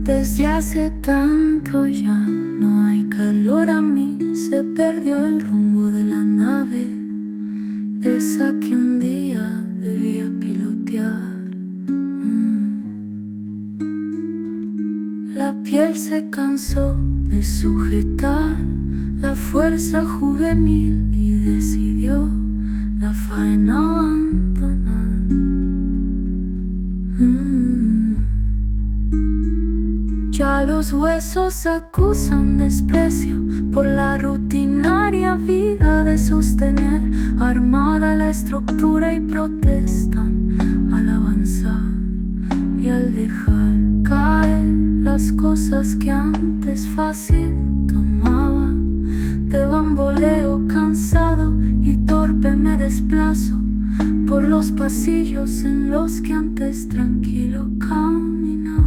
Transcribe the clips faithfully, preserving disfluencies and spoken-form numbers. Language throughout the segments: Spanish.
Desde hace tanto ya no hay calor a mí, se perdió el rumbo de la nave, esa que un día debía pilotear. Mm. La piel se cansó de sujetar la fuerza juvenil y decidió la faena abandonar. Mm. Ya los huesos acusan desprecio por la rutinaria vida de sostener armada la estructura y protestan al avanzar y al dejar caer las cosas que antes fácil tomaba. De bamboleo cansado y torpe me desplazo por los pasillos en los que antes tranquilo caminaba.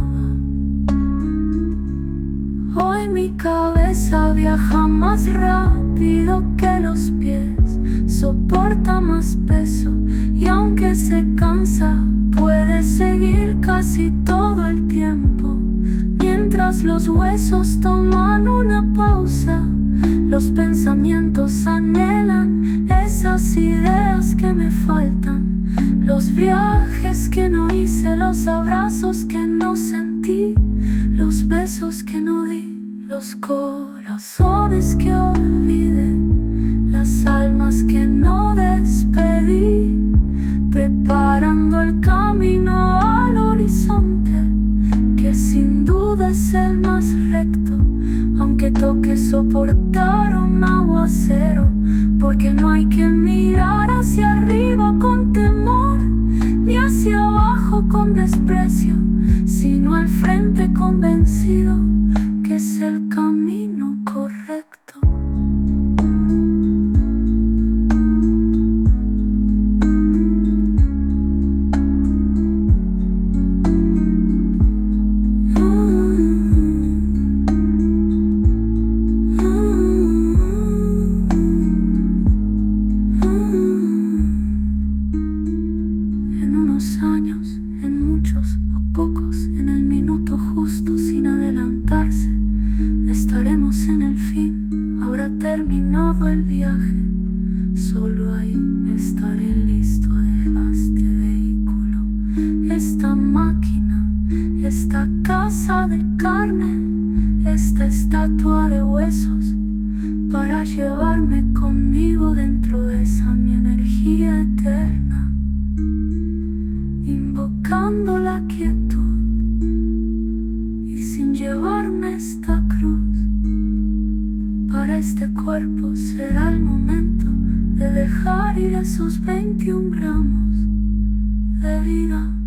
Hoy mi cabeza viaja más rápido que los pies, soporta más peso y aunque se cansa puede seguir casi todo el tiempo. Mientras los huesos toman una pausa, los pensamientos anhelan esas ideas que me faltan, los viajes que no hice, los abrazos que no sentí, los besos que no di, los corazones que olvidé, las almas que no despedí, preparando el camino al horizonte, que sin duda es el más recto, aunque toque soportar un aguacero, porque no hay que mirar hacia arriba con temor, ni hacia abajo con desprecio, sino al frente convencido que es el camino correcto. Años, en muchos o pocos, en el minuto justo sin adelantarse, estaremos en el fin, habrá terminado el viaje, solo ahí estaré listo a este vehículo, esta máquina, esta casa de carne, esta estatua de huesos, para llevarme conmigo dentro de esa mi energía eterna, invocando la quietud y sin llevarme esta cruz. Para este cuerpo será el momento de dejar ir esos veintiún gramos de vida.